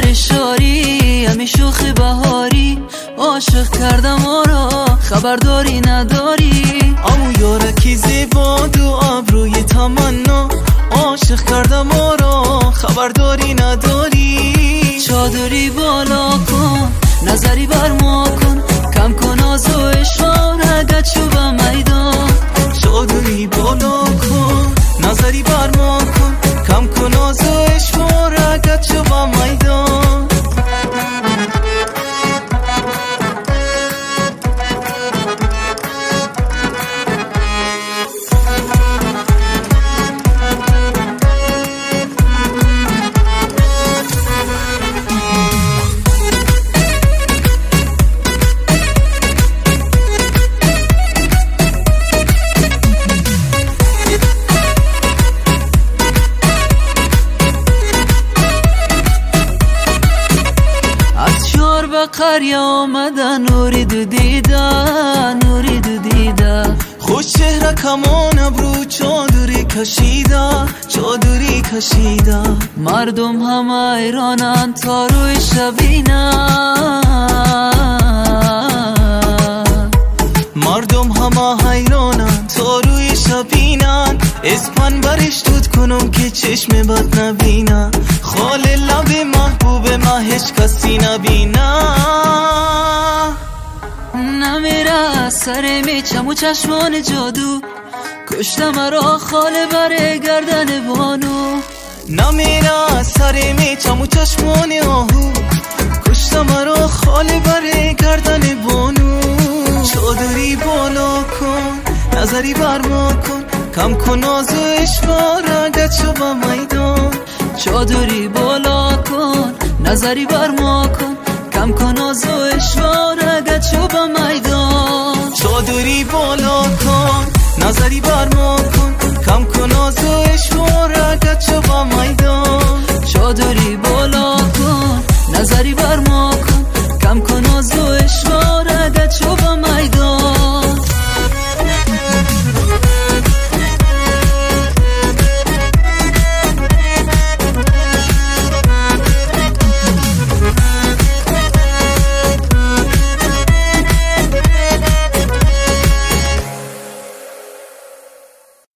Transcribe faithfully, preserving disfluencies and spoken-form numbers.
در شاری همی شوخ بهاری عاشق کردم ما را خبرداری نداری امو یارکی زیباد و ابروی تمنا عاشق کردم ما را خبرداری نداری چادری بالا کن نظری بر ما کن کم کن آز و اشاره گچو به میدان چادری بالا کن نظری بر ما کن کم کن آز و اشاره گچو به میدان قریه آمدن نوری دو دیده نوری دو دیده خوش چهره کمان ابرو چادری کشیده چادری کشیده مردم همه ایرانن تا روی شبینه مردم همه حیرانن تا روی شبینن اسپن برش دود کنم که چشم بد نبینن خال لب محبوب ما هیچ کسی نبینن نمیره سر میچم و چشمان جادو کشته مرا خاله بر گردن بانو نمیره سر میچم و چشمان آهو کشته مرا خاله بر گردن بانو چادری بالا کن نظری بر ما کن کم کن آز و اشواره گچو به میدان چادری بالا کن نظری بر ما کن کم کن آز و اشواره گچو به میدان چادری بالا کن نظری بر ما کن کم کن آز و اشواره گچو به میدان چادری بالا کن نظری بر ما کن کم کن آز